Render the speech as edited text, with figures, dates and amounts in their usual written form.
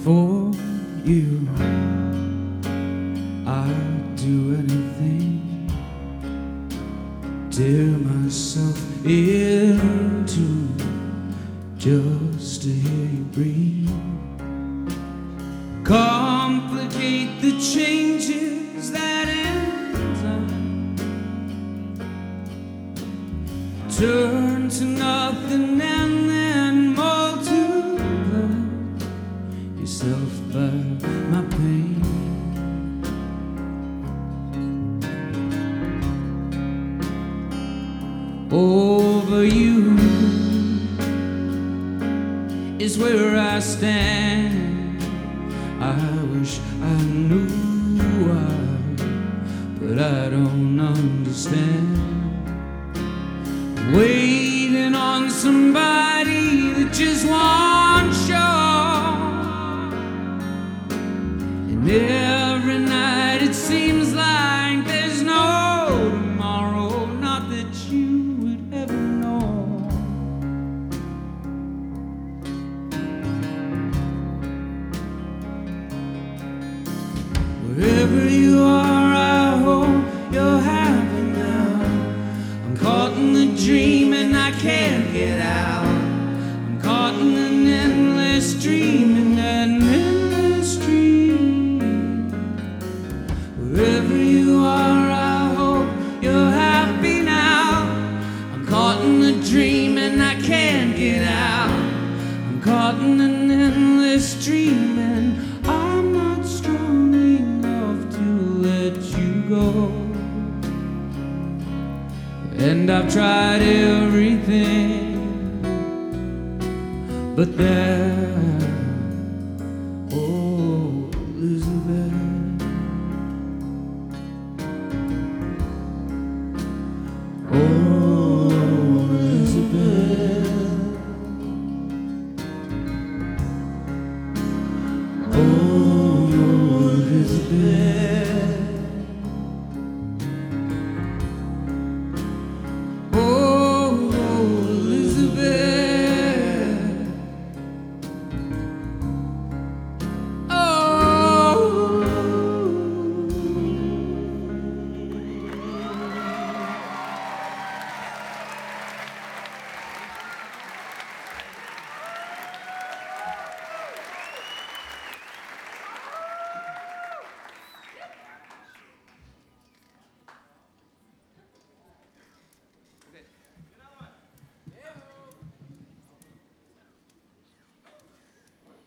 for you. I'd do anything, tear myself into just to hear you breathe. Complicate the changes that in time turn to nothing and then multiply yourself by my pain. Over you is where I stand. I wish I knew why, but I don't understand. Waiting on somebody that just wants sure, and every night it seems like there's no tomorrow, not that you would ever know. Wherever you are, I hope you're happy now. I'm caught in the dream and I can't get out. I'm caught in an endless dream, in an endless dream. Wherever you are, I hope you're happy now. I'm caught in the dream and I can't get out. I'm caught in an endless dream and I'm not strong enough to let you go. And I've tried everything, but there